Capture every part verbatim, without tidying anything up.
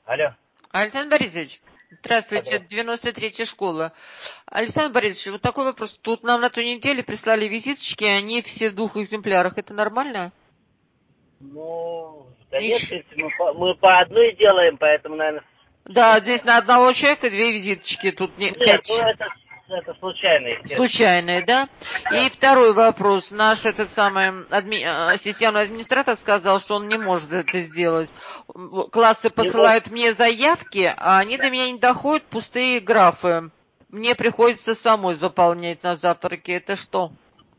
Алло. Александр Борисович, здравствуйте, Алло. девяносто третья школа. Александр Борисович, вот такой вопрос. Тут нам на той неделе прислали визиточки, они все в двух экземплярах. Это нормально? Ну, да нет, в Ищ- принципе, мы по, мы по одной делаем, поэтому, наверное... Да, здесь на одного человека две визиточки, тут не Нет, ну пять. это, это случайно, естественно. Случайные, да? И Да. второй вопрос. Наш этот самый адми... а, системный администратор сказал, что он не может это сделать. В- Классы Не может... посылают мне заявки, а они до меня не доходят, пустые графы. Мне приходится самой заполнять на завтраке. Это что?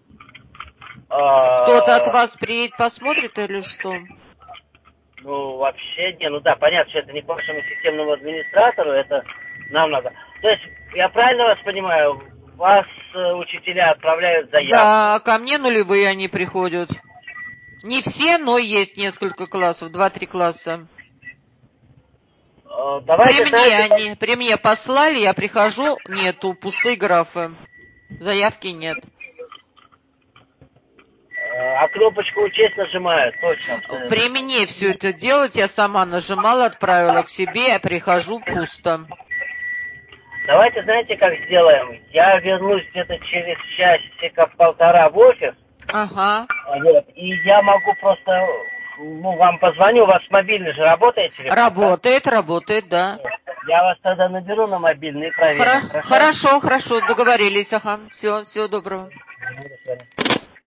Кто-то от а, вас приедет, посмотрит или что? ну, вообще, не, ну да, понятно, что это не к вашему системному администратору, это нам надо. То есть, я правильно вас понимаю, вас э, учителя отправляют заявку. Да, ко мне нулевые они приходят. Не все, но есть несколько классов, два-три класса. Э, При давайте, мне знаете, они, при мне послали, я прихожу, нету, пустые графы. Заявки нет. э, а кнопочку «Учесть» нажимают, точно, абсолютно. При мне все это делать, я сама нажимала, отправила к себе, я прихожу, пусто. Давайте, знаете, как сделаем? Я вернусь где-то через часика-полтора в офис, Ага. вот, и я могу просто, ну, вам позвоню, у вас мобильный же работает телефон, да? Работает, работает, да. Я вас тогда наберу на мобильный и проверим, Хоро- хорошо? Хорошо, хорошо, договорились, ага. Все, всего доброго. Ну, до свидания.